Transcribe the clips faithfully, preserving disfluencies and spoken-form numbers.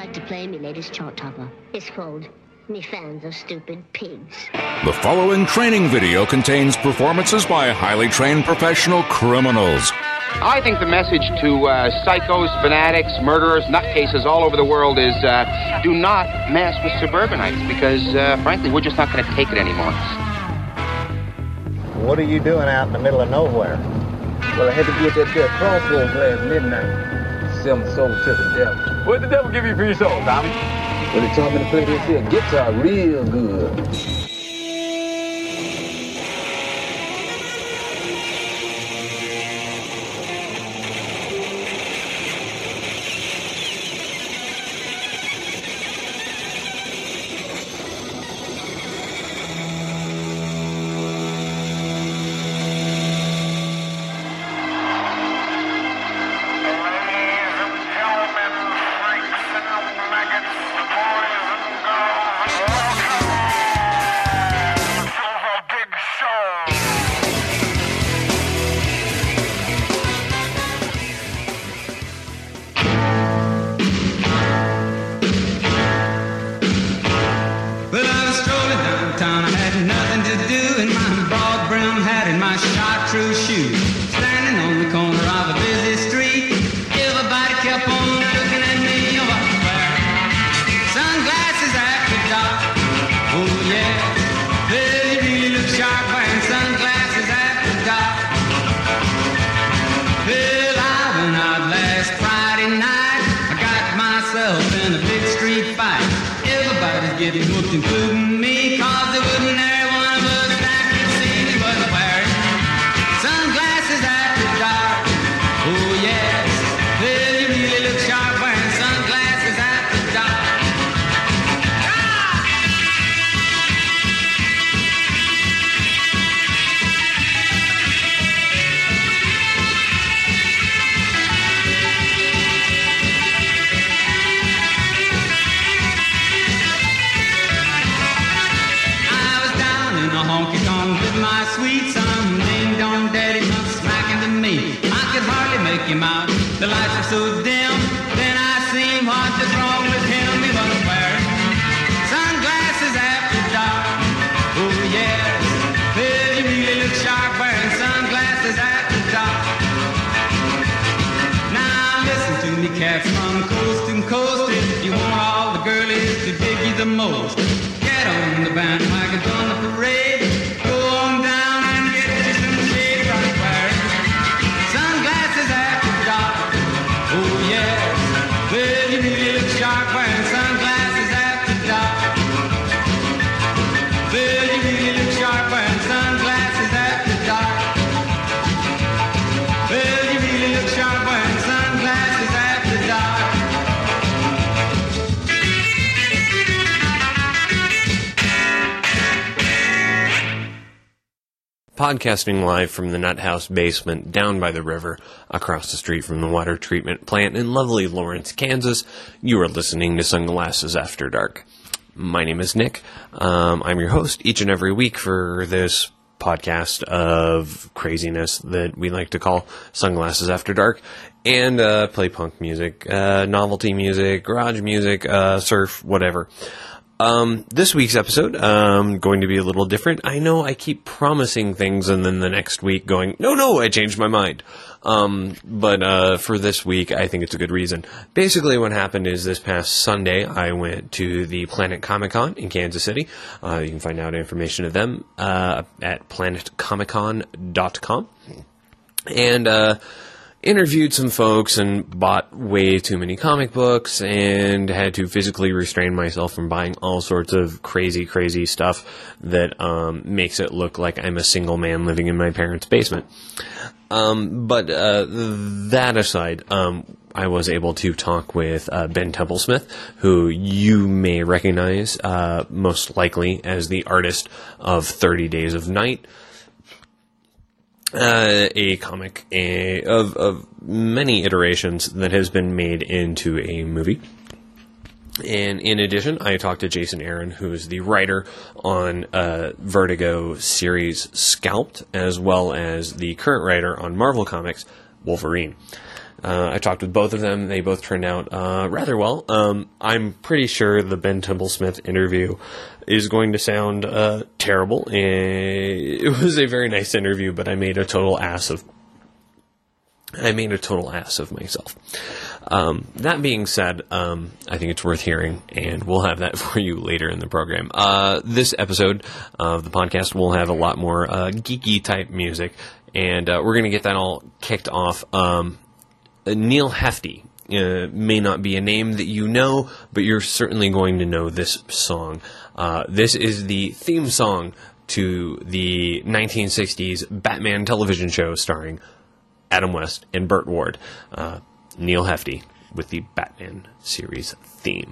like to play me latest chart topper. It's called Me Fans Are Stupid Pigs. The following training video contains performances by highly trained professional criminals. I think the message to uh, psychos, fanatics, murderers, nutcases all over the world is uh, do not mess with suburbanites because, uh, frankly, we're just not going to take it anymore. What are you doing out in the middle of nowhere? Well, I had to get that there crossroads last midnight. Sell my soul to the devil. What did the devil give you for your soul, Tommy? Well, he taught me to play this here guitar real good. Getting hooked, including me, cause there wouldn't there one of us that could see me wasn't wearing sunglasses after dark. Oh yes, well you really look sharp wearing sunglasses after dark. My sweet son, ding-dong daddy comes smacking to me. I could hardly make him out, the lights are so dim. Then I seen what was wrong with him. He was wearing sunglasses after dark. Oh yes, well you really look sharp wearing sunglasses after dark. Now listen to me cats from coast to coast. If you want all the girlies to dig you the most, get on the bandwagon, join the parade. Podcasting live from the Nut House basement down by the river, across the street from the water treatment plant in lovely Lawrence, Kansas, you are listening to Sunglasses After Dark. My name is Nick. Um, I'm your host each and every week for this podcast of craziness that we like to call Sunglasses After Dark, and uh, play punk music, uh, novelty music, garage music, uh, surf, whatever. Um, this week's episode, um, going to be a little different. I know I keep promising things and then the next week going, no, no, I changed my mind. Um, but, uh, for this week, I think it's a good reason. Basically what happened is this past Sunday, I went to the Planet Comic Con in Kansas City. Uh, you can find out information of them, uh, at planet comic con dot com. And, uh, interviewed some folks and bought way too many comic books and had to physically restrain myself from buying all sorts of crazy, crazy stuff that um, makes it look like I'm a single man living in my parents' basement. Um, but uh, that aside, um, I was able to talk with uh, Ben Templesmith, who you may recognize uh, most likely as the artist of thirty Days of Night. Uh, a comic a, of, of many iterations that has been made into a movie. And in addition, I talked to Jason Aaron, who is the writer on uh, Vertigo series Scalped, as well as the current writer on Marvel Comics, Wolverine. Uh, I talked with both of them. They both turned out uh, rather well. Um, I'm pretty sure the Ben Temple-Smith interview is going to sound uh, terrible. It was a very nice interview, but I made a total ass of I made a total ass of myself. Um, that being said, um, I think it's worth hearing, and we'll have that for you later in the program. Uh, this episode of the podcast will have a lot more uh, geeky-type music, and uh, we're going to get that all kicked off. Um, Neal Hefti uh, may not be a name that you know, but you're certainly going to know this song. Uh, this is the theme song to the nineteen sixties Batman television show starring Adam West and Burt Ward. Uh, Neal Hefti with the Batman series theme.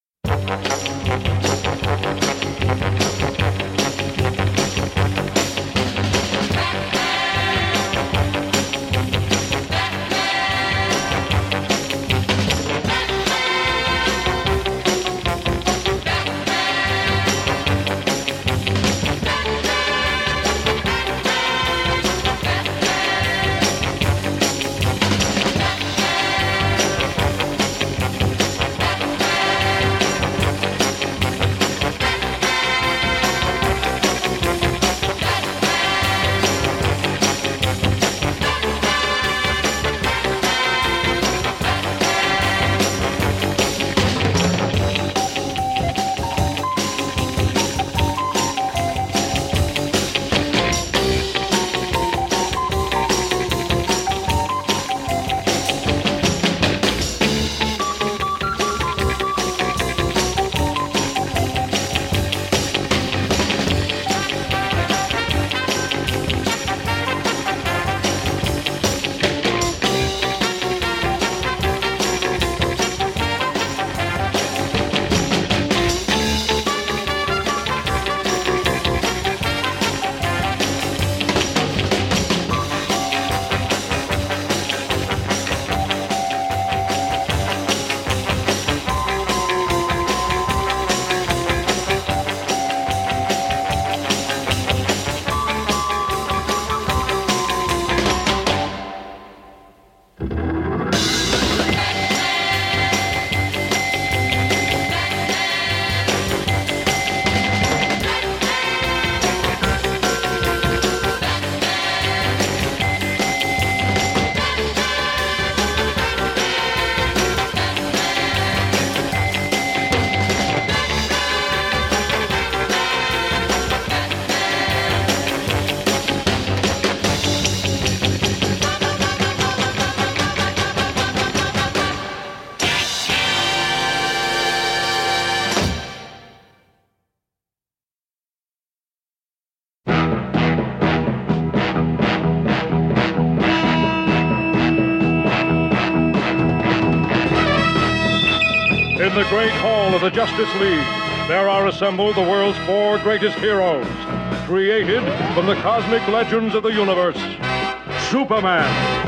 In the great hall of the Justice League, there are assembled the world's four greatest heroes, created from the cosmic legends of the universe. Superman,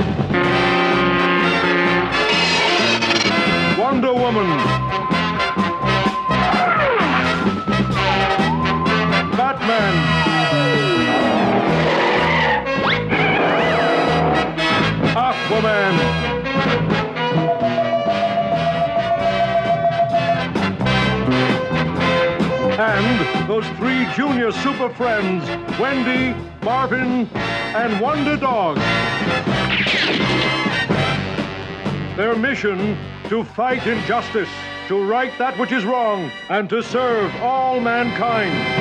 Wonder Woman, Batman, Aquaman, and those three junior super friends, Wendy, Marvin, and Wonder Dog. Their mission, to fight injustice, to right that which is wrong, and to serve all mankind.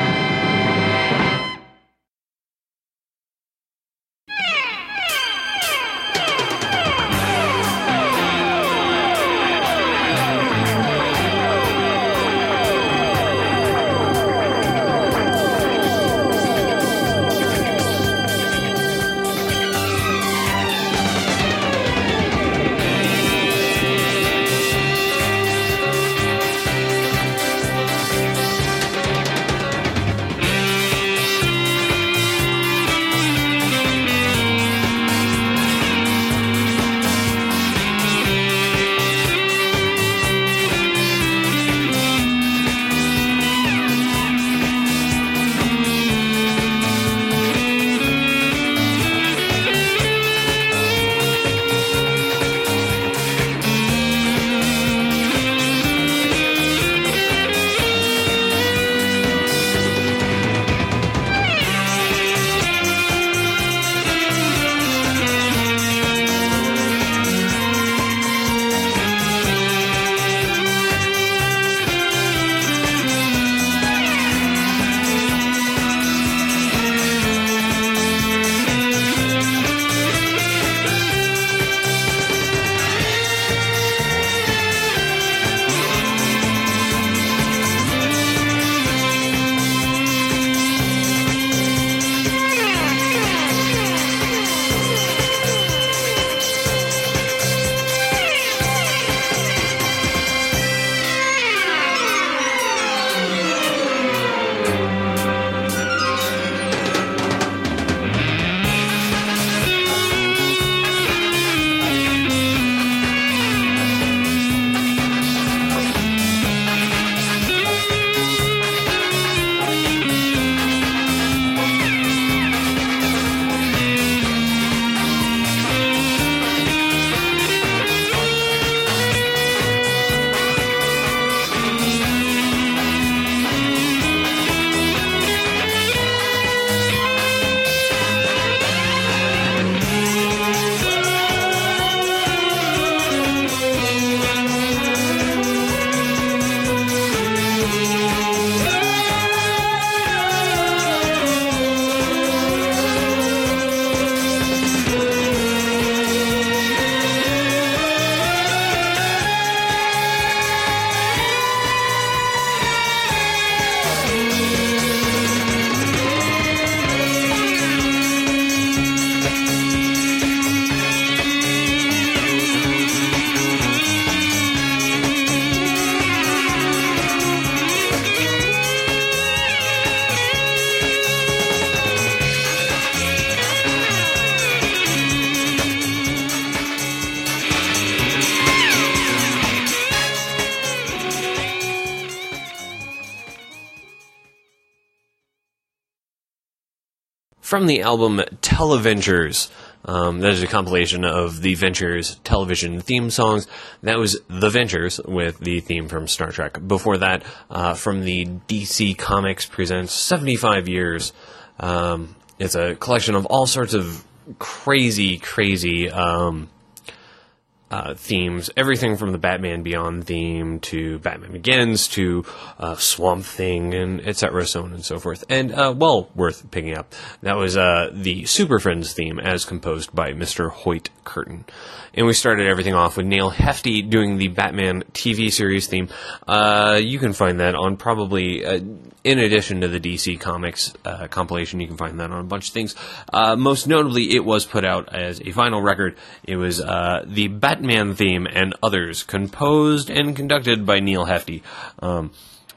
from the album Televentures. Um, that is a compilation of the Ventures television theme songs. That was The Ventures with the theme from Star Trek. Before that, uh, from the D C Comics Presents seventy-five Years. Um, it's a collection of all sorts of crazy, crazy um, uh, themes. Everything from the Batman Beyond theme to Batman Begins to uh, Swamp Thing and et cetera, so on and so forth. And, uh, well, worth picking up. That was uh, the Super Friends theme as composed by Mister Hoyt Curtin. And we started everything off with Neil Hefti doing the Batman T V series theme. Uh, you can find that on probably, uh, in addition to the D C Comics uh, compilation, you can find that on a bunch of things. Uh, most notably, it was put out as a vinyl record. It was uh, the Batman theme and others, composed and conducted by Neil Hefti. Um,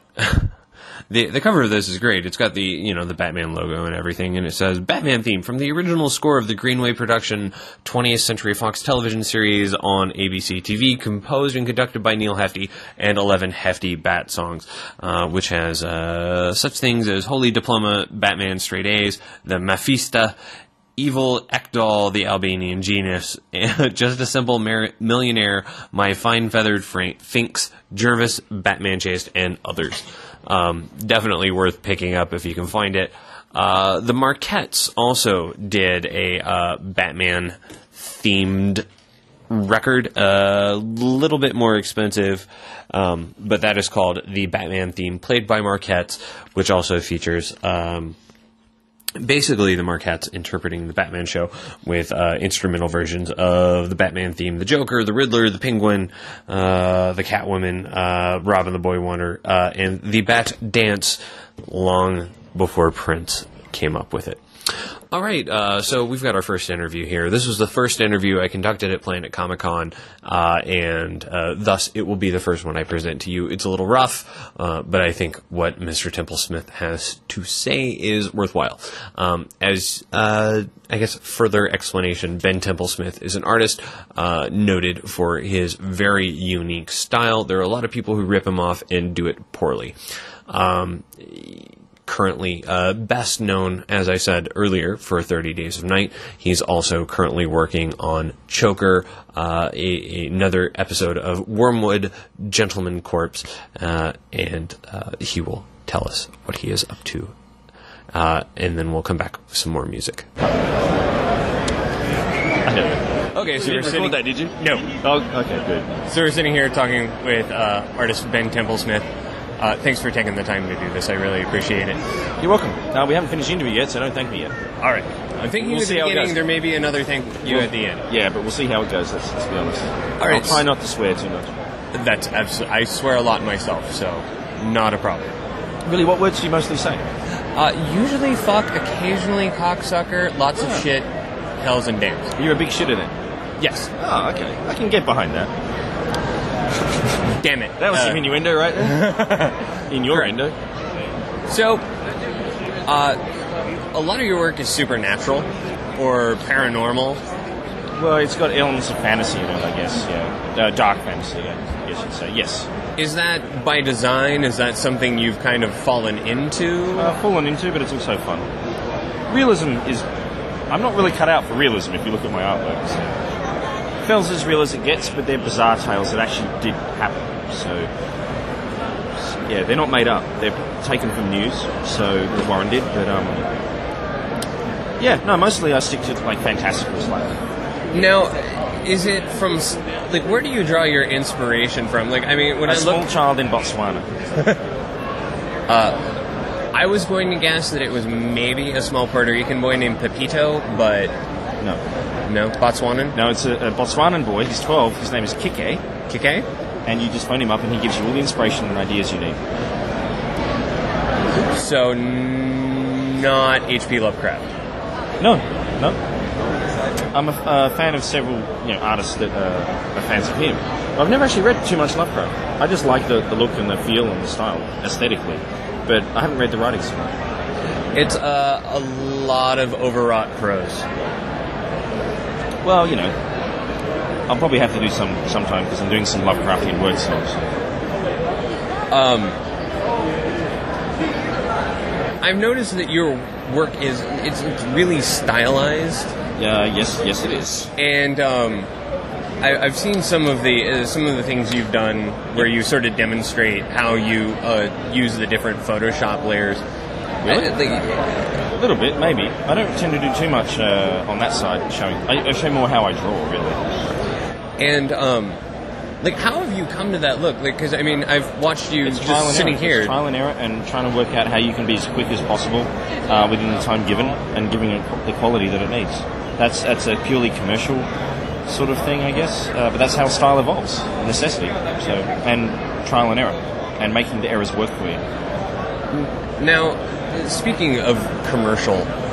The the cover of this is great. It's got the, you know, the Batman logo and everything, and it says, Batman theme from the original score of the Greenway production twentieth Century Fox television series on A B C T V, composed and conducted by Neil Hefti, and eleven Hefti Bat songs, uh, which has uh, such things as Holy Diploma, Batman Straight A's, the Mephisto, Evil Ekdal, the Albanian Genius, Just a Simple Mer- Millionaire, My Fine Feathered Frank, Finks, Jervis, Batman Chased, and others. Um, definitely worth picking up if you can find it. Uh, the Marquettes also did a uh, Batman-themed record, a uh, little bit more expensive, um, but that is called the Batman theme, played by Marquettes, which also features um, basically the Marquettes interpreting the Batman show with uh, instrumental versions of the Batman theme, the Joker, the Riddler, the Penguin, uh, the Catwoman, uh, Robin the Boy Wonder, uh, and the Bat Dance long before Prince came up with it. All right, uh, so we've got our first interview here. This was the first interview I conducted at Planet Comic-Con, uh, and uh, thus it will be the first one I present to you. It's a little rough, uh, but I think what Mister Templesmith has to say is worthwhile. Um, as, uh, I guess, further explanation, Ben Templesmith is an artist uh, noted for his very unique style. There are a lot of people who rip him off and do it poorly. Um... Currently uh, best known, as I said earlier, for thirty Days of Night. He's also currently working on Choker, uh, a, another episode of Wormwood Gentleman Corpse, uh, and uh, he will tell us what he is up to. Uh, and then we'll come back with some more music. I don't know. Okay, so you we're didn't sitting... record that, did you? No. Oh, okay, good. So we're sitting here talking with uh, artist Ben Templesmith. Uh, thanks for taking the time to do this. I really appreciate it. You're welcome. Uh, we haven't finished the interview yet, so don't thank me yet. All right. I'm thinking we'll at the beginning there may be another thank you well, at the end. Yeah, but we'll see how it goes, let's, let's be honest. All right. I'll try not to swear too much. That's absolutely... I swear a lot myself, so not a problem. Really, what words do you mostly say? Uh, usually fuck, occasionally cocksucker, lots of shit, hells and damns. You're a big shitter then? Yes. Oh, okay. I can get behind that. Damn it. That was uh, some innuendo right there. Innuendo. So, uh, a lot of your work is supernatural or paranormal. Well, it's got elements of fantasy in it, I guess. Yeah, uh, dark fantasy, I guess you'd say. Yes. Is that by design? Is that something you've kind of fallen into? Uh, fallen into, but it's also fun. Realism is... I'm not really cut out for realism if you look at my artwork. So. It feels as real as it gets, but they're bizarre tales that actually did happen. So, yeah, they're not made up. They're taken from news, so Warren did. But um, yeah, no, mostly I stick to like fantastical stuff. Now, is it from like where do you draw your inspiration from? Like, I mean, when a I small look, child in Botswana. uh, I was going to guess that it was maybe a small Puerto Rican boy named Pepito, but no, no, Botswanan. No, it's a, a Botswanan boy. He's twelve. His name is Kike. Kike. And you just phone him up and he gives you all the inspiration and ideas you need. So, n- not H P Lovecraft? No, no. I'm a uh, fan of several you know, artists that uh, are fans of him. I've never actually read too much Lovecraft. I just like the, the look and the feel and the style, aesthetically. But I haven't read the writing so much. It's uh, a lot of overwrought prose. Well, you know... I'll probably have to do some sometime because I'm doing some Lovecraftian words now. So. Um, I've noticed that your work is it's, it's really stylized. Yeah, yes, yes, it is. And um, I, I've seen some of the uh, some of the things you've done where you sort of demonstrate how you uh, use the different Photoshop layers. Really? I, like, a little bit, maybe. I don't tend to do too much uh, on that side. Showing, I, I show more how I draw, really. And um, like, how have you come to that look? Like, because I mean, I've watched you it's just sitting error. here, it's trial and error, and trying to work out how you can be as quick as possible uh, within the time given, and giving it the quality that it needs. That's that's a purely commercial sort of thing, I guess. Uh, but that's how style evolves, necessity. So, and trial and error, and making the errors work for you. Now, speaking of commercial,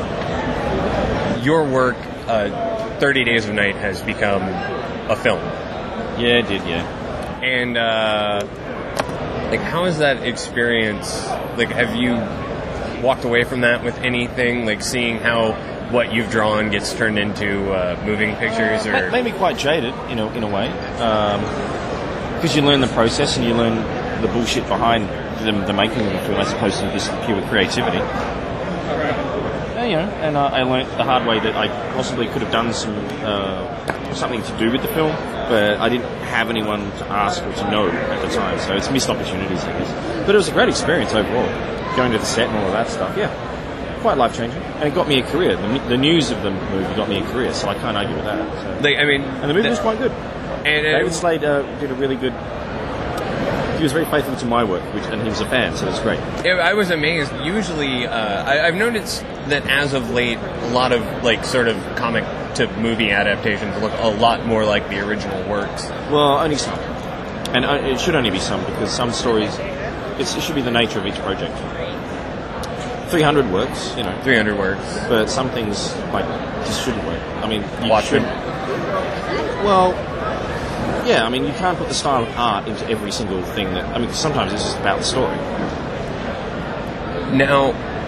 your work, uh, thirty Days of Night, has become a film. Yeah, it did, yeah. And, uh, like, how is that experience? Like, have you walked away from that with anything? Like, seeing how what you've drawn gets turned into uh, moving pictures? Or It made me quite jaded, you know, in a way. Because um, you learn the process and you learn the bullshit behind the, the making of a film as opposed to just pure creativity. And, you know, and uh, I learnt the hard way that I possibly could have done some uh, something to do with the film, but I didn't have anyone to ask or to know at the time, so it's missed opportunities, I guess. But it was a great experience overall, going to the set and all of that stuff, yeah. Quite life-changing. And it got me a career. The, the news of the movie got me a career, so I can't argue with that. So. Like, I mean... And the movie was quite good. And, uh, David Slade uh, did a really good... He was very faithful to my work, which, and he was a fan, so it was great. I was amazed. Usually, uh, I, I've noticed that as of late, a lot of, like, sort of comic to movie adaptations look a lot more like the original works. Well, only some. And uh, it should only be some, because some stories... It's, it should be the nature of each project. three hundred works, you know. three hundred works. But some things, like, just shouldn't work. I mean, you Watchmen. should... Well... Yeah, I mean, you can't put the style of art into every single thing that... I mean, sometimes it's just about the story. Now,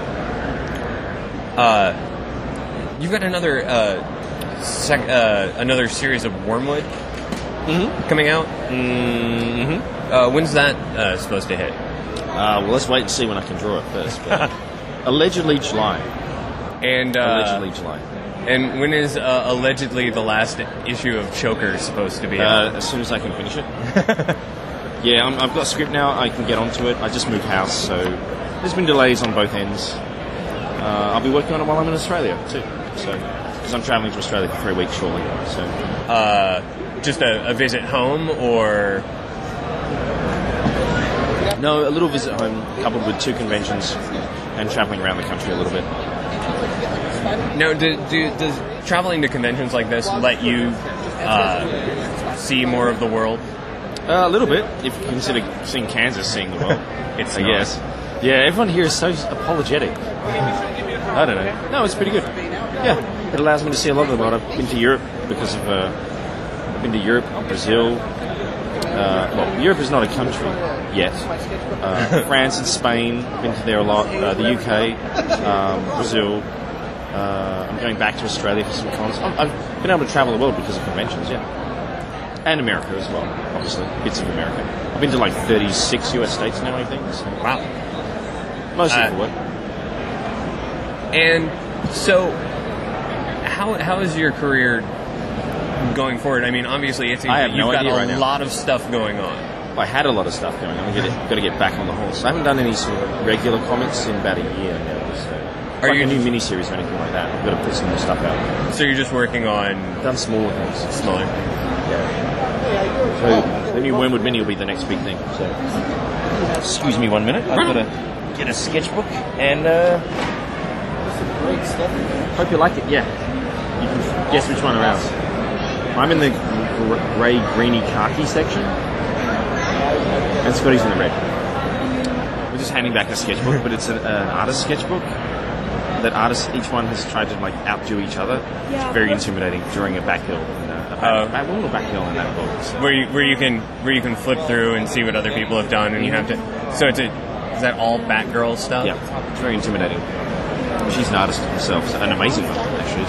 uh, you've got another, uh, sec- uh, another series of Wormwood mm-hmm. coming out? Mm-hmm. Uh, when's that uh, supposed to hit? Uh, well, let's wait and see when I can draw it first. But allegedly July. And, uh... Allegedly July. And when is uh, allegedly the last issue of Choker supposed to be out? Uh, as soon as I can finish it. Yeah, I'm, I've got a script now. I can get onto it. I just moved house, so there's been delays on both ends. Uh, I'll be working on it while I'm in Australia too. So, because I'm travelling to Australia for three weeks shortly. So, uh, just a, a visit home, or no, a little visit home coupled with two conventions and travelling around the country a little bit. Now, do, do, does traveling to conventions like this let you uh, see more of the world? Uh, a little bit, if you consider seeing Kansas seeing the world. It's I not. guess. Yeah, everyone here is so apologetic. I don't know. No, it's pretty good. Yeah, it allows me to see a lot of the world. I've been to Europe because of... Uh, I've been to Europe, Brazil... Uh, well, Europe is not a country yet. Uh, France and Spain, I've been to there a lot. Uh, the U K, um, Brazil... Uh, I'm going back to Australia for some cons. I've been able to travel the world because of conventions, yeah. And America as well, obviously. Bits of America. I've been to like thirty-six U S states now, I think. So. Wow. Mostly uh, for work. And so, how how is your career going forward? I mean, obviously, it's I have you've no got idea a right now. lot of stuff going on. I had a lot of stuff going on. I've got to get back on the horse. I haven't done any sort of regular comics in about a year now, so... Are like you a new miniseries or anything like that? I've got to put some more stuff out. So you're just working on... Done smaller things. Smaller. Yeah. So the new Wormwood Mini will be the next big thing. So, excuse me one minute. I've got to get a sketchbook and uh, hope you like it. Yeah, you can guess which one around. I'm in the grey, greeny, khaki section, and Scotty's in the red. We're just handing back a sketchbook, but it's an, an artist sketchbook. That artists, each one has tried to like outdo each other. It's very intimidating during a backhill, and, uh, a back, Uh, back, well, a backhill in that book. So. Where you where you can where you can flip through and see what other people have done, and you have to. So it's a is that all Batgirl stuff? Yeah, it's very intimidating. She's an artist herself, so an amazing one actually.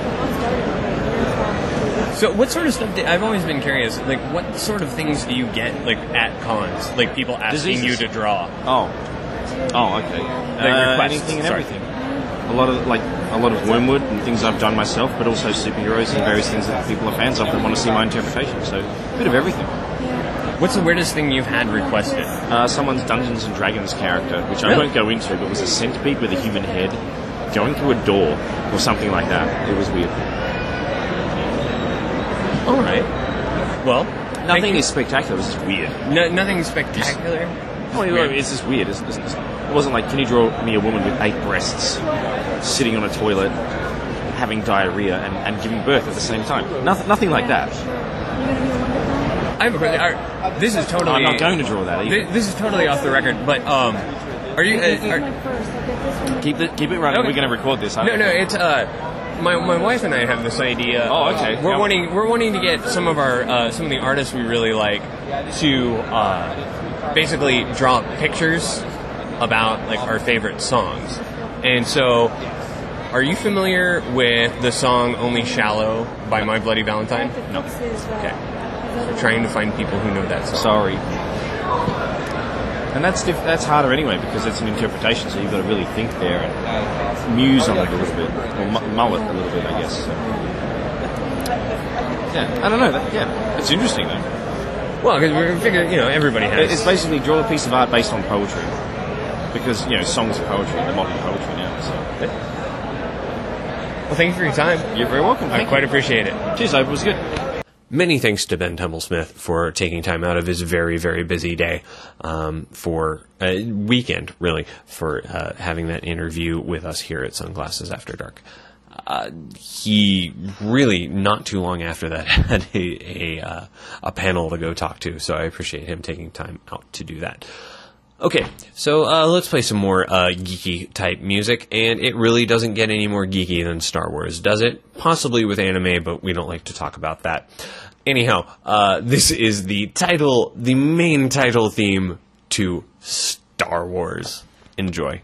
So, So what sort of stuff? Do, I've always been curious. Like, what sort of things do you get like at cons? Like people asking Diseases. you to draw. Oh, oh, okay. Like uh, requests, anything and sorry. everything. a lot of like a lot of Wormwood and things I've done myself, but also superheroes and various things that people are fans of that want to see my interpretation. So a bit of everything. What's the weirdest thing you've had requested? Uh, someone's Dungeons and Dragons character, which I Really? won't go into, but was a centipede with a human head going through a door or something like that. It was weird. All right. Well, nothing is spectacular. It was just weird. No, nothing spectacular. Oh, Weird. it's just weird. It's, it's, it wasn't like, can you draw me a woman with eight breasts, sitting on a toilet, having diarrhea, and, and giving birth at the same time? Nothing, nothing like that. I have a question. Are, this is totally. I'm not going to draw that either. This, this is totally off the record, but um, are you? Uh, are, keep it, keep it running. Okay. We're going to record this. no, no. It's uh, my my wife and I have this idea. Oh, okay. We're Yeah. wanting we're wanting to get some of our uh, some of the artists we really like to uh, basically draw pictures about like our favorite songs, and so. Are you familiar with the song Only Shallow by My Bloody Valentine? No. Okay. We're trying to find people who know that song. Sorry. And that's diff- that's harder anyway because it's an interpretation, so you've got to really think there and muse on it a little bit, or mu- mull it a little bit, I guess. So. Yeah, I don't know. That, yeah, it's interesting though. Well, because we figure, you know, everybody has. It's basically draw a piece of art based on poetry, because you know songs are poetry, they're modern poetry now. So. Well, thank you for your time. You're very welcome. I Thank quite you. appreciate it. Cheers, Hope. It was good. Many thanks to Ben Templesmith for taking time out of his very, very busy day um, for a weekend, really, for uh, having that interview with us here at Sunglasses After Dark. Uh, he really, not too long after that, had a, a, uh, a panel to go talk to, so I appreciate him taking time out to do that. Okay, so uh, let's play some more uh, geeky-type music, and it really doesn't get any more geeky than Star Wars, does it? Possibly with anime, but we don't like to talk about that. Anyhow, uh, this is the title, the main title theme to Star Wars. Enjoy.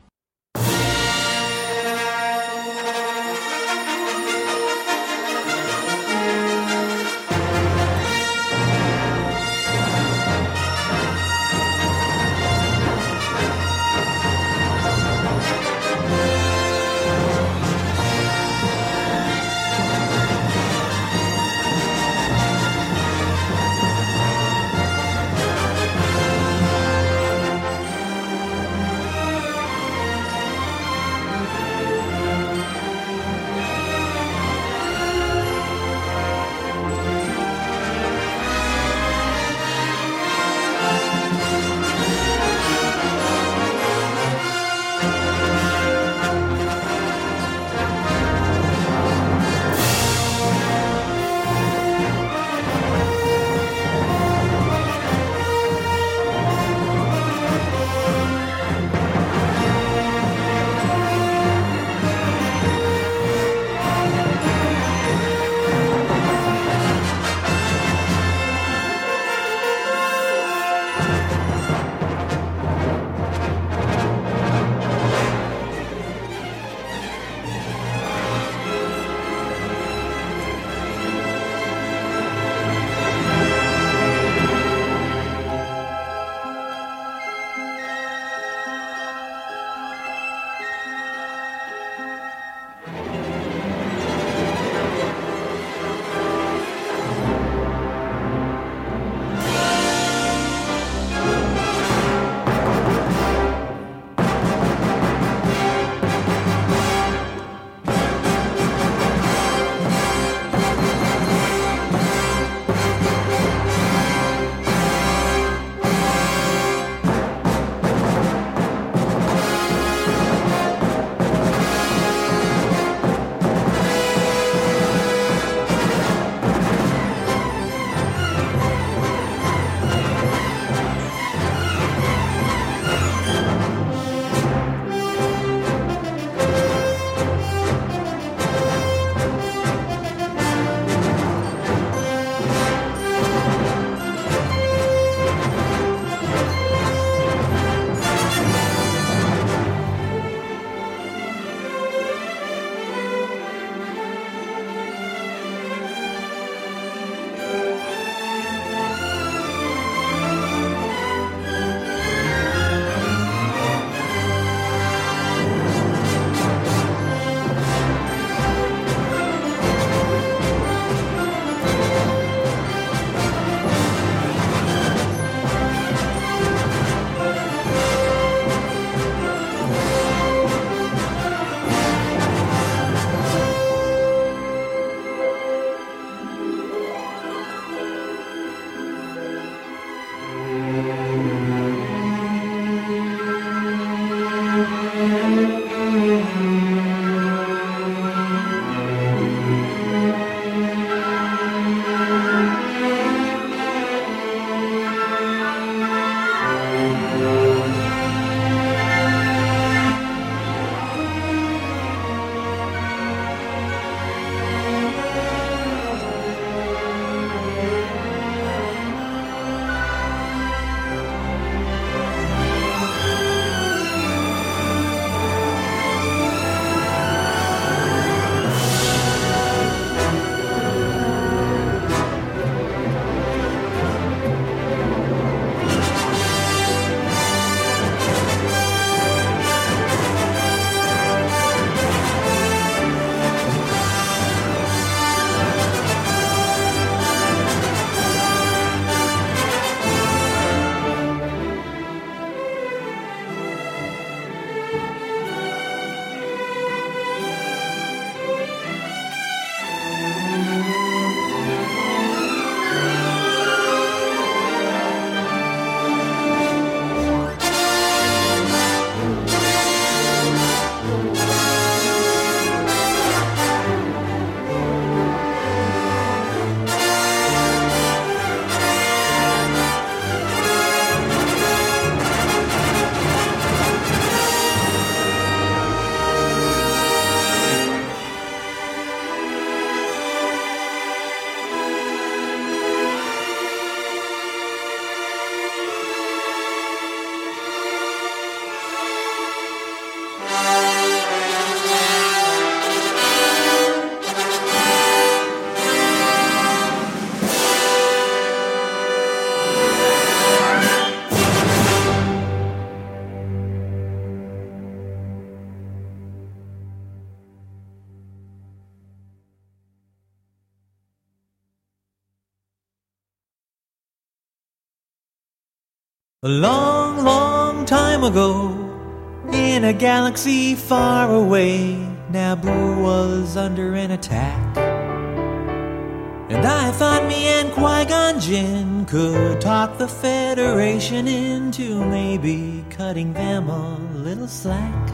A long, long time ago, in a galaxy far away, Naboo was under an attack. And I thought me and Qui-Gon Jinn could talk the Federation into maybe cutting them a little slack.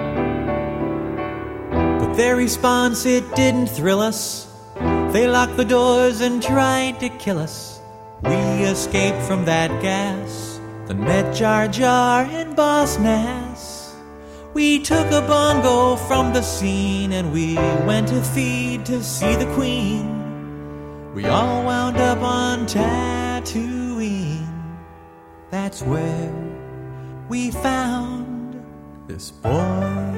But their response, it didn't thrill us. They locked the doors and tried to kill us. We escaped from that gas, then met Jar Jar and Boss Nass. We took a bongo from the scene and we went to feed to see the Queen. We all wound up on Tatooine. That's where we found this boy.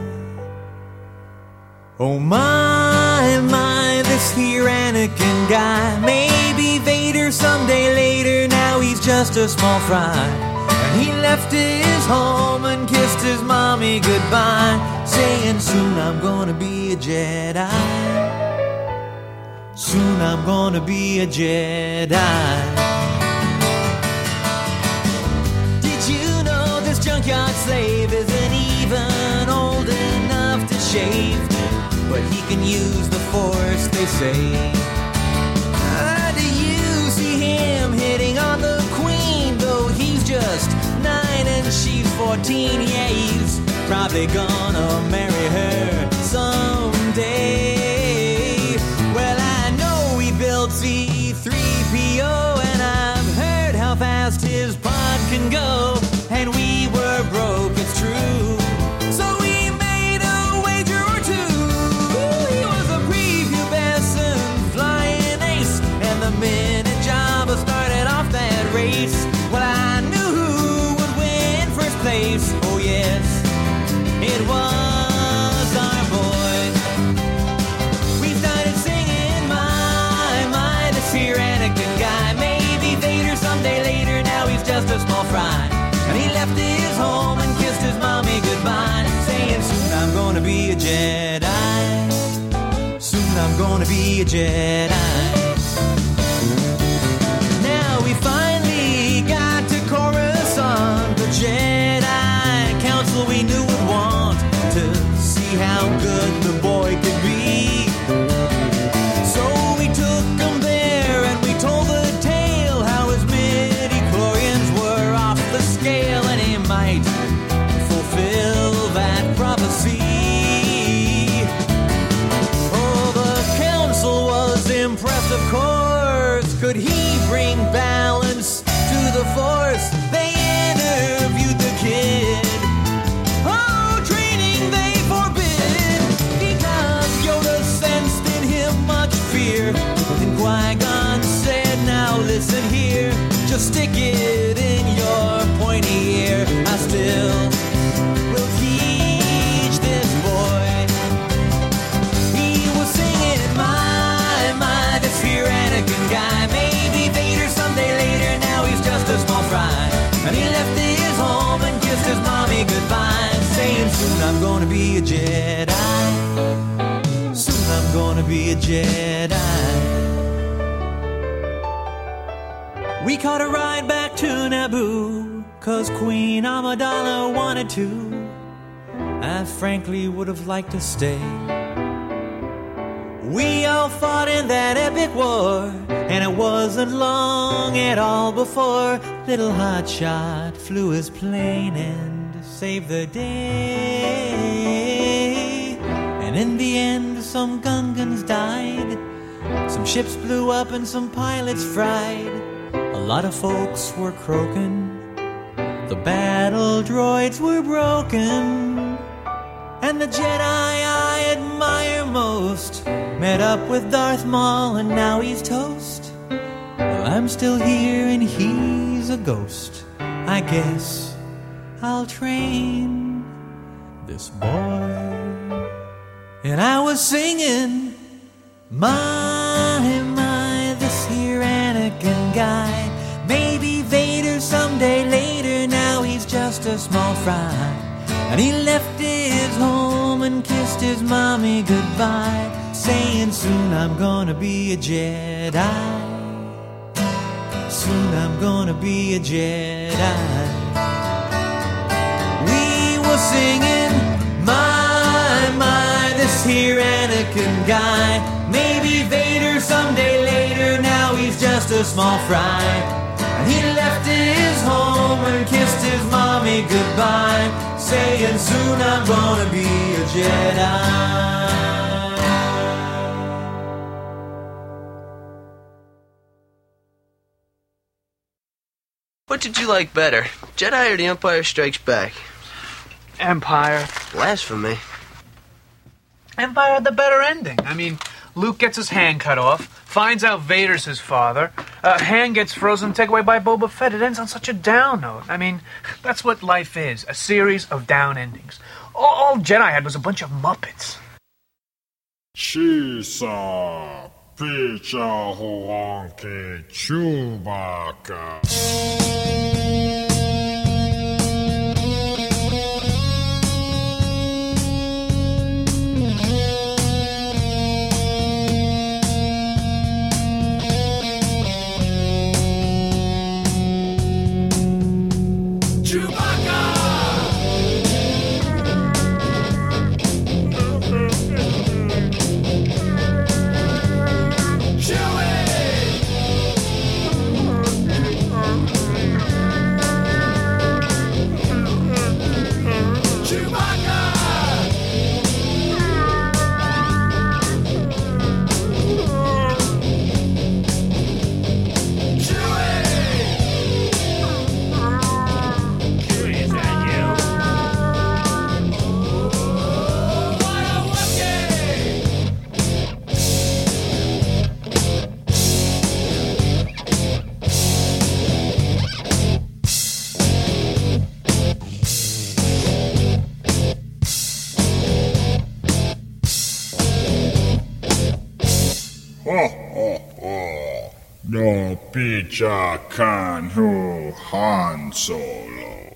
Oh my, my, this here Anakin guy. Maybe Vader someday later, now he's just a small fry. And he left his home and kissed his mommy goodbye, saying soon I'm gonna be a Jedi. Soon I'm gonna be a Jedi. Did you know this junkyard slave isn't even old enough to shave? But he can use the Force, they say. Ah, do you see him hitting on the Queen? Though he's just nine and she's fourteen. Yeah, he's probably gonna marry her someday. Well, I know he built C three P O, and I've heard how fast his pod can go. And we were broke, it's true. So we made a wager or two. He was a prepubescent flying ace, and the minute Jabba started off that race, well, I knew who would win first place. Oh yes, it was our boy. We started singing, my, my, this here Anakin guy. Maybe Vader someday later, now he's just a small fry. And he left his home and kissed his mommy goodbye, saying soon I'm gonna be a Jedi. Soon I'm gonna be a Jedi. Now we finally got to Coruscant, the Jedi Council we knew would want to see how good the boy could be. So we took him there and we told the tale how his midi-chlorians were off the scale, and he might fulfill that prophecy. Oh, the council was impressed, of course. Could he bring balance to the Force? They interviewed the kid. Oh, training they forbid, because Yoda sensed in him much fear. Then Qui-Gon said, now listen here, just stick it in your pointy ear. I still will teach this boy. He was singing, my, my, this here Anakin guy. Maybe Vader someday later, now he's just a small fry. And he left his home and kissed his mommy goodbye, saying soon I'm gonna be a Jedi. Soon I'm gonna be a Jedi. We caught a ride back to Naboo, cause Queen Amidala wanted to. I frankly would have liked to stay. We all fought in that epic war, and it wasn't long at all before little Hotshot flew his plane and saved the day. And in the end, some Gungans died, some ships blew up and some pilots fried. A lot of folks were croaking, the battle droids were broken, and the Jedi I admire most met up with Darth Maul and now he's toast. Well, I'm still here and he's a ghost. I guess I'll train this boy. And I was singing, my, my, this here Anakin guy. Maybe Vader someday later, now he's just a small fry. And he left his home and kissed his mommy goodbye, saying soon I'm gonna be a Jedi. Soon soon I'm gonna be a Jedi. We were singing, my, my, this here Anakin guy. Maybe Vader someday later, now he's just a small fry. And he left his home and kissed his mommy goodbye, saying soon I'm gonna be a Jedi. What did you like better, Jedi or The Empire Strikes Back? Empire. Blasphemy. Empire had the better ending. I mean, Luke gets his hand cut off, finds out Vader's his father, uh, hand gets frozen, taken away by Boba Fett. It ends on such a down note. I mean, that's what life is, a series of down endings. All, all Jedi had was a bunch of Muppets. Chisa, Picha, Honke, Chewbacca. No Picha Can Hu Han Solo.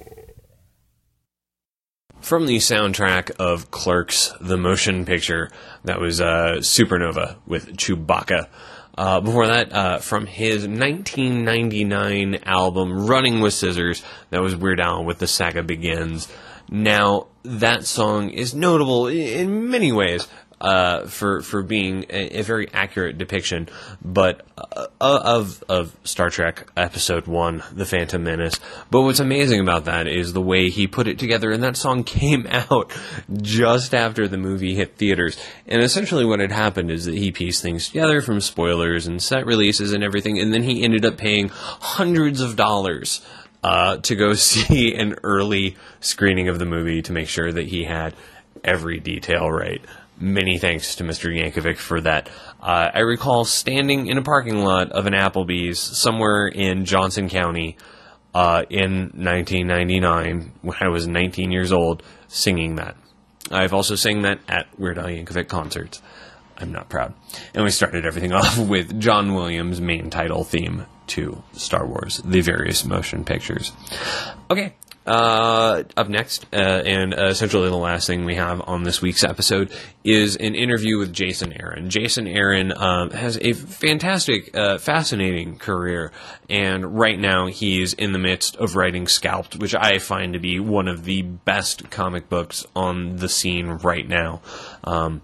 From the soundtrack of Clerks, the motion picture, that was uh, Supernova with Chewbacca. Uh, before that, uh, from his nineteen ninety-nine album Running with Scissors, that was Weird Al with The Saga Begins. Now, that song is notable in many ways. Uh, for for being a, a very accurate depiction, but uh, of of Star Trek Episode One, The Phantom Menace. But what's amazing about that is the way he put it together, and that song came out just after the movie hit theaters. And essentially, what had happened is that he pieced things together from spoilers and set releases and everything, and then he ended up paying hundreds of dollars uh, to go see an early screening of the movie to make sure that he had every detail right. Many thanks to Mister Yankovic for that. Uh, I recall standing in a parking lot of an Applebee's somewhere in Johnson County uh, in nineteen ninety-nine when I was nineteen years old singing that. I've also sang that at Weird Al Yankovic concerts. I'm not proud. And we started everything off with John Williams' main title theme to Star Wars, the various motion pictures. Okay. Uh, up next, uh, and uh, essentially the last thing we have on this week's episode is an interview with Jason Aaron. Jason Aaron um, has a fantastic, uh, fascinating career, and right now he's in the midst of writing Scalped, which I find to be one of the best comic books on the scene right now. Um,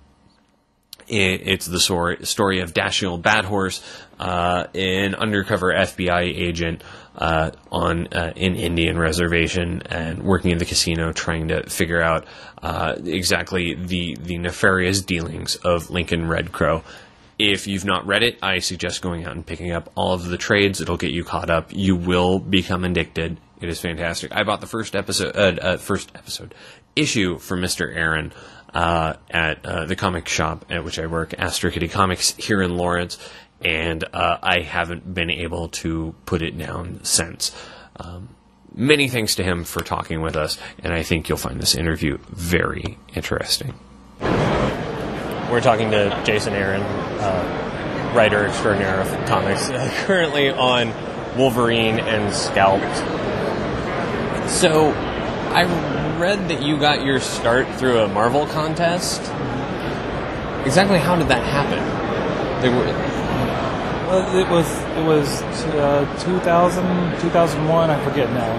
it, it's the story, story of Dashiell Badhorse, uh, an undercover F B I agent Uh, on uh, an Indian reservation and working in the casino, trying to figure out uh, exactly the the nefarious dealings of Lincoln Red Crow. If you've not read it, I suggest going out and picking up all of the trades. It'll get you caught up. You will become addicted. It is fantastic. I bought the first episode, uh, uh, first episode issue for Mister Aaron uh, at uh, the comic shop at which I work, Astro Kitty Comics here in Lawrence. And uh, I haven't been able to put it down since. Um, many thanks to him for talking with us, and I think you'll find this interview very interesting. We're talking to Jason Aaron, uh, writer extraordinaire of comics, uh, currently on Wolverine and Scalped. So, I read that you got your start through a Marvel contest. Exactly how did that happen? There were... Uh, it was it was uh, two thousand, two thousand one, I forget now.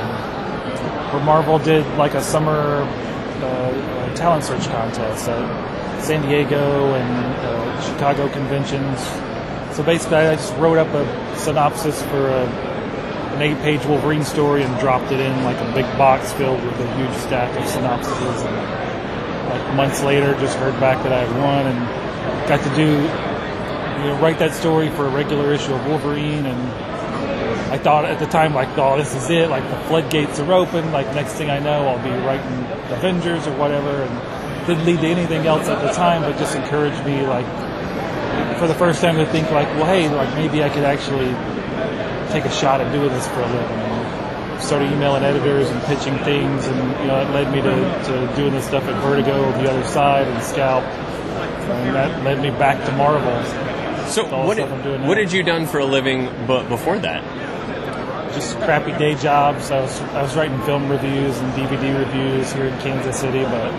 Um, where Marvel did like a summer uh, talent search contest at San Diego and uh, Chicago conventions. So basically, I just wrote up a synopsis for a, an eight-page Wolverine story and dropped it in like a big box filled with a huge stack of synopses. And like months later, just heard back that I had won and got to do. You know, write that story for a regular issue of Wolverine, and I thought at the time, like, oh, this is it, like, the floodgates are open, like, next thing I know, I'll be writing Avengers or whatever, and didn't lead to anything else at the time, but just encouraged me, like, for the first time to think, like, well, hey, like, maybe I could actually take a shot at doing this for a living, and started emailing editors and pitching things, and, you know, it led me to, to doing this stuff at Vertigo, The Other Side, and Scalp, and that led me back to Marvel. So what did, what had you done for a living b- before that? Just crappy day jobs. I was I was writing film reviews and D V D reviews here in Kansas City, but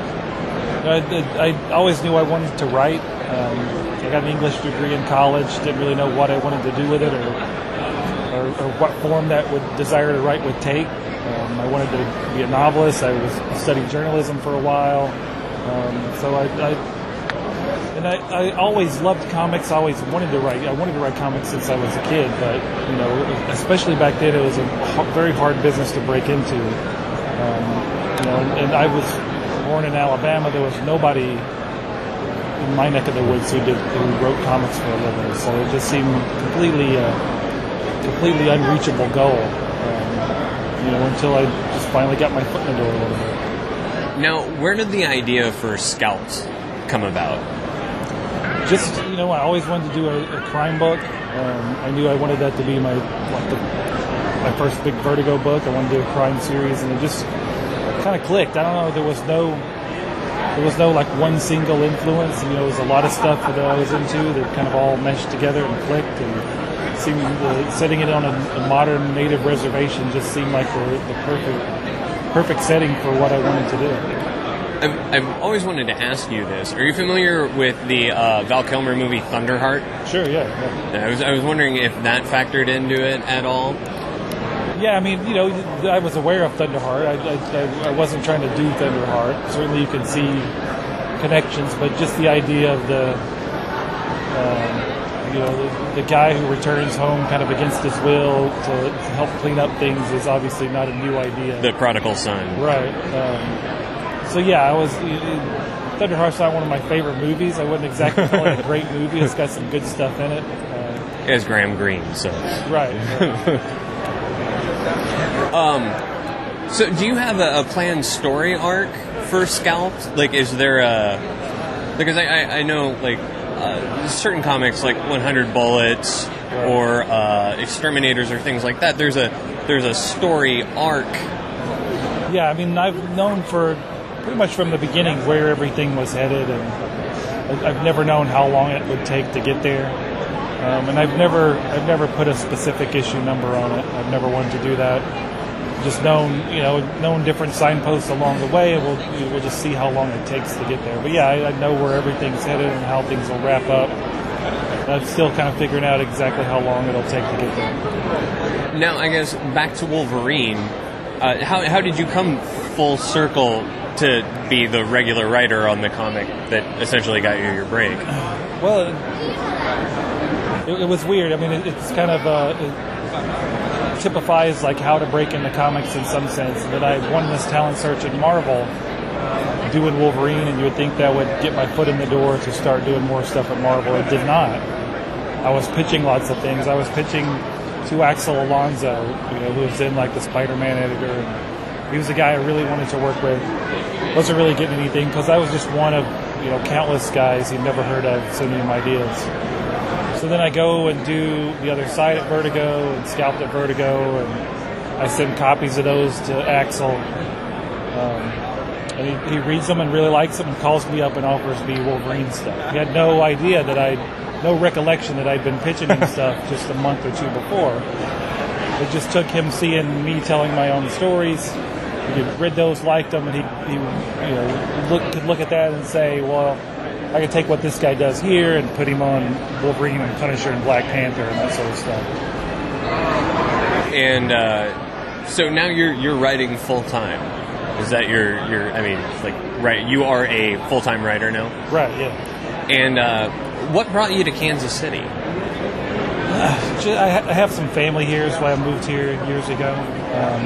I, I always knew I wanted to write. Um, I got an English degree in college. Didn't really know what I wanted to do with it, or or, or what form that would desire to write would take. Um, I wanted to be a novelist. I was studying journalism for a while, um, so I. I And I, I always loved comics. I always wanted to write. I wanted to write comics since I was a kid, but you know, especially back then, it was a very hard business to break into. Um, you know, and, and I was born in Alabama. There was nobody in my neck of the woods who did who wrote comics for a living. So it just seemed completely, uh, completely unreachable goal. Um, you know, until I just finally got my foot in the door a little bit. Now, where did the idea for Scalped come about? Just, you know, I always wanted to do a, a crime book. Um, I knew I wanted that to be my like the, my first big Vertigo book. I wanted to do a crime series, and it just kind of clicked. I don't know. There was no, there was no like one single influence. You know, there was a lot of stuff that I was into that kind of all meshed together and clicked. And seemed uh, setting it on a, a modern native reservation just seemed like the, the perfect, perfect setting for what I wanted to do. I've, I've always wanted to ask you this. Are you familiar with the uh, Val Kilmer movie Thunderheart? Sure, yeah. yeah. I was I was wondering if that factored into it at all. Yeah, I mean, you know, I was aware of Thunderheart. I, I, I wasn't trying to do Thunderheart. Certainly you can see connections, but just the idea of the, um, you know, the, the guy who returns home kind of against his will to, to help clean up things is obviously not a new idea. The prodigal son. Right. Um, So yeah, I was. Thunderheart's not one of my favorite movies. I wouldn't exactly call it a great movie. It's got some good stuff in it. Uh, it has Graham Greene, so right. right. um, so do you have a, a planned story arc for Scalped? Like, is there a? Because I, I, I know like uh, certain comics like one hundred Bullets right. or uh, Exterminators or things like that. There's a there's a story arc. Yeah, I mean, I've known for. Pretty much from the beginning where everything was headed, and I've never known how long it would take to get there. Um, and I've never, I've never put a specific issue number on it. I've never wanted to do that. Just known, you know, known different signposts along the way, and we'll, we'll just see how long it takes to get there. But yeah, I, I know where everything's headed and how things will wrap up. I'm still kind of figuring out exactly how long it'll take to get there. Now, I guess back to Wolverine. Uh, how how did you come full circle to be the regular writer on the comic that essentially got you your break? Well, it, it was weird. I mean, it, it's kind of uh, it typifies like how to break into comics in some sense. That I won this talent search at Marvel doing Wolverine, and you would think that would get my foot in the door to start doing more stuff at Marvel. It did not. I was pitching lots of things. I was pitching to Axel Alonso, you know, who was in like the Spider-Man editor. And he was the guy I really wanted to work with. Wasn't really getting anything because I was just one of, you know, countless guys he'd never heard of sending him ideas. So then I go and do The Other Side at Vertigo and Scalped at Vertigo, and I send copies of those to Axel. Um, and he, he reads them and really likes them and calls me up and offers me Wolverine stuff. He had no idea that I, no recollection that I'd been pitching him stuff just a month or two before. It just took him seeing me telling my own stories. He read those, liked them, and he, he you know, look, could look at that and say, well, I can take what this guy does here and put him on Wolverine and Punisher and Black Panther and that sort of stuff. And uh, so now you're you're writing full time. Is that your your? I mean, like, right? You are a full time writer now, right? Yeah. And uh, what brought you to Kansas City? Uh, I have some family here, so I moved here years ago. Um,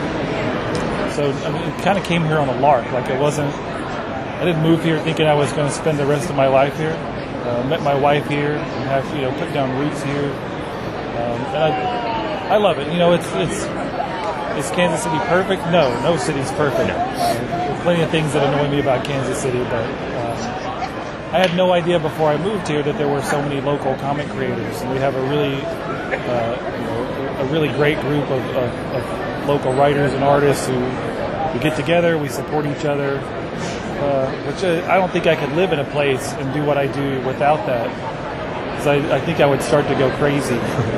so I mean, it kind of came here on a lark. Like it wasn't. I didn't move here thinking I was going to spend the rest of my life here. Uh, met my wife here and have you know put down roots here. Um, and I, I love it. You know, it's it's is Kansas City perfect? No, no city's perfect. Uh, there are plenty of things that annoy me about Kansas City, but um, I had no idea before I moved here that there were so many local comic creators, and we have a really uh, you know, a really great group of, of, of local writers and artists who we get together, we support each other. Uh, which I, I don't think I could live in a place and do what I do without that. Because I, I think I would start to go crazy.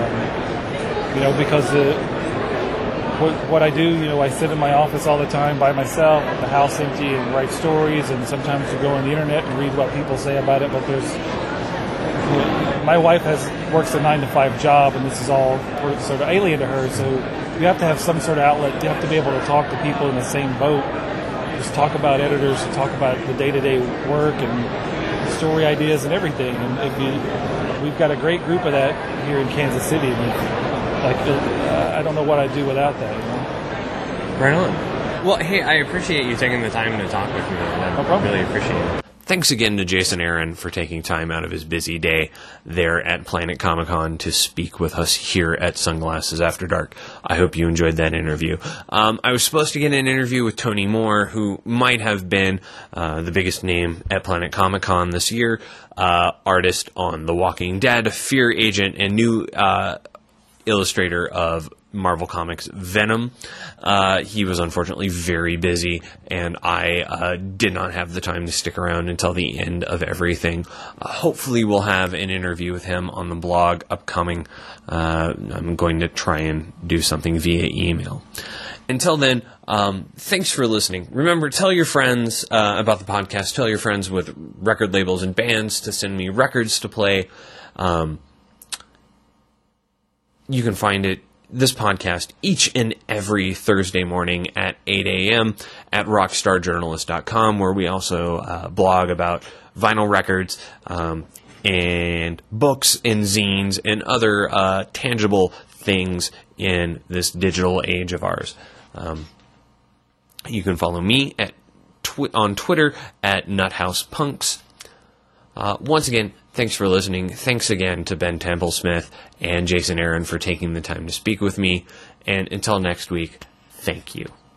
Um, you know, because the, what, what I do, you know, I sit in my office all the time by myself, with the house empty, and write stories, and sometimes you go on the internet and read what people say about it, but there's... You know, my wife has works a nine to five job, and this is all sort of alien to her, so you have to have some sort of outlet. You have to be able to talk to people in the same boat. Just talk about editors, talk about the day-to-day work and story ideas and everything. And if you, we've got a great group of that here in Kansas City. And like, uh, I don't know what I'd do without that. You know? Right on. Well, hey, I appreciate you taking the time to talk with me. I no problem. Really appreciate it. Thanks again to Jason Aaron for taking time out of his busy day there at Planet Comic Con to speak with us here at Sunglasses After Dark. I hope you enjoyed that interview. Um, I was supposed to get an interview with Tony Moore, who might have been uh, the biggest name at Planet Comic Con this year, uh, artist on The Walking Dead, Fear Agent, and new uh, illustrator of Marvel Comics Venom. Uh, he was unfortunately very busy, and I uh, did not have the time to stick around until the end of everything. Uh, hopefully we'll have an interview with him on the blog upcoming. Uh, I'm going to try and do something via email. Until then, um, thanks for listening. Remember, tell your friends uh, about the podcast. Tell your friends with record labels and bands to send me records to play. Um, you can find it this podcast each and every Thursday morning at eight a.m. at rockstar journalist dot com, where we also uh, blog about vinyl records um, and books and zines and other uh, tangible things in this digital age of ours. Um, you can follow me at tw- on Twitter at nuthousepunks. Uh, once again, thanks for listening. Thanks again to Ben Temple-Smith and Jason Aaron for taking the time to speak with me. And until next week, thank you.